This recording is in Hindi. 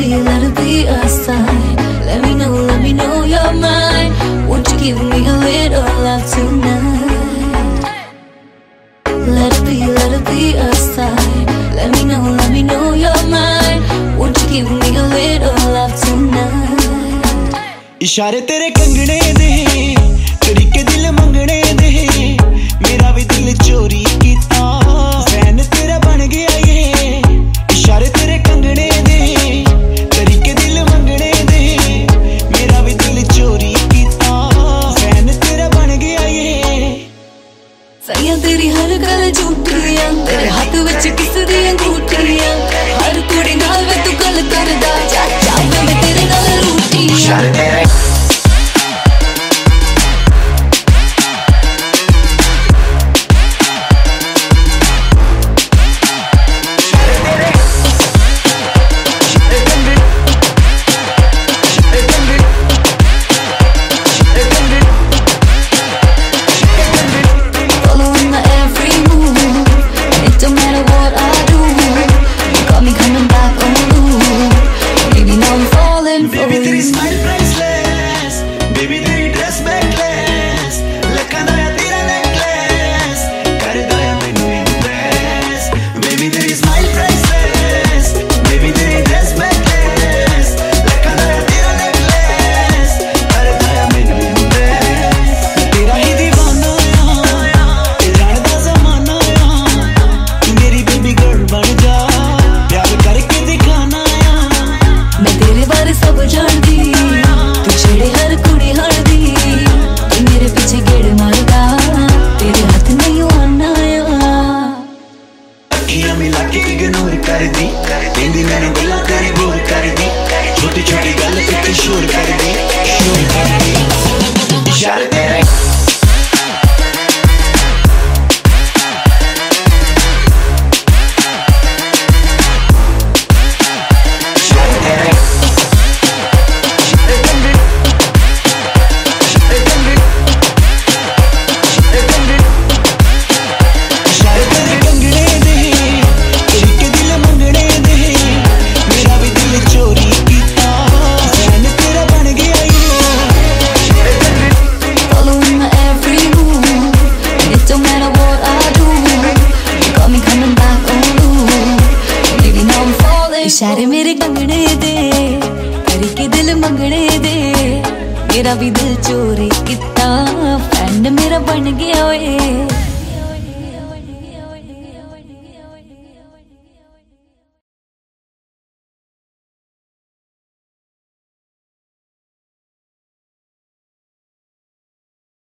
let it be a sign. Let me know you're mine. Won't you give me a little love tonight? Let it be a sign. Let me know you're mine. Won't you give me a little love tonight? इशारे तेरे कंगने दे, तरीके दिल मंगने दे, मेरा भी दिल चोरी कीता, फैन तेरा बन गया ये। इशारे तेरे कंगने दे, तरीके दिल मंगने दे, मेरा भी दिल चोरी कीता, फैन तेरा बन गया ये। सैया तेरी हर गल झूठियां, तेरे हाथ विच किस दी अंगूठियां, हर कुड़ी नाल वे तू गल करदा, चाचा मैं तेरे नाल रूठियां। इग्नोर कर दी, कहंदी मैनू गल्लां तेरी बोर कर दी, छोटी छोटी गल इत्ते शोर कर दी, शोर कर दी। इशारे तेरे इशारे मेरे कंगने दे, तरीके दिल मंगने दे, मेरा भी दिल चोरी किता, फैन मेरा बन गया ओए।